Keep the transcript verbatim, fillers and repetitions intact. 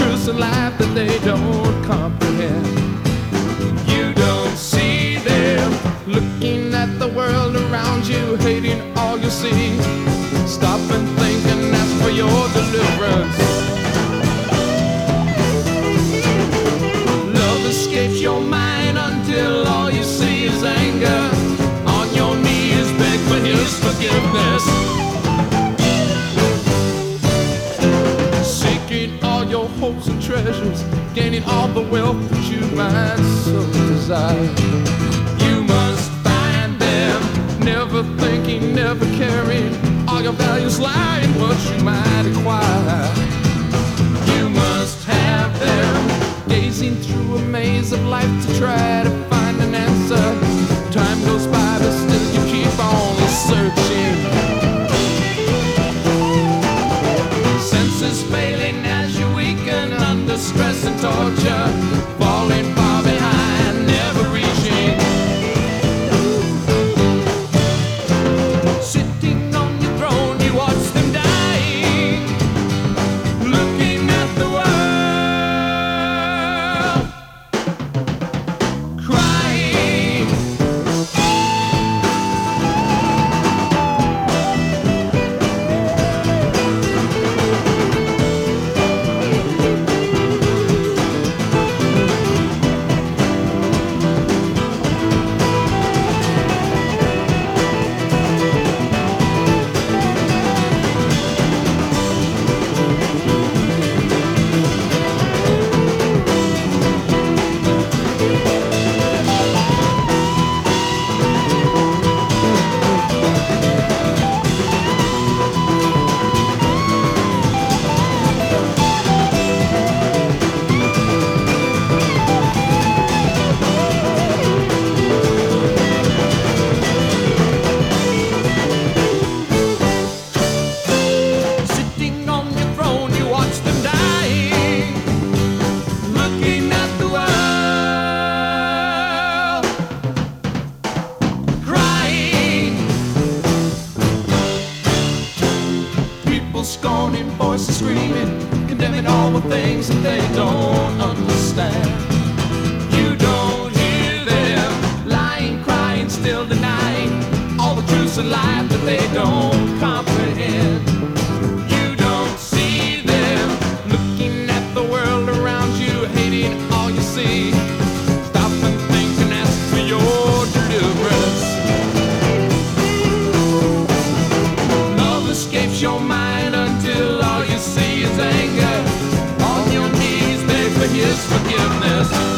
truths in life that they don't comprehend. You don't see them looking at the world around you, hating all you see. Stop and think and ask for your deliverance. Love escapes your mind until all you see is anger. On your knees beg for his forgiveness. Seeking all your hopes and treasures, gaining all the wealth that you might so desire. You must find them, never thinking, never caring. All your values lie in what you might acquire. You must have them, gazing through a maze of life to try to find an answer. Time goes by, but still you keep on searching. Senses failing as you weaken under stress and torture, falling far behind, never reaching. Sitting on your throne, you watch them dying, looking at the world, crying. Scorning, voices screaming, condemning all the things that they don't understand. You don't hear them lying, crying, still denying all the truths of life that they don't comprehend. You don't see them looking at the world around you, hating all you see. Stop and think and ask for your deliverance. Love escapes your mind until all you see is anger. On your knees beg for his forgiveness.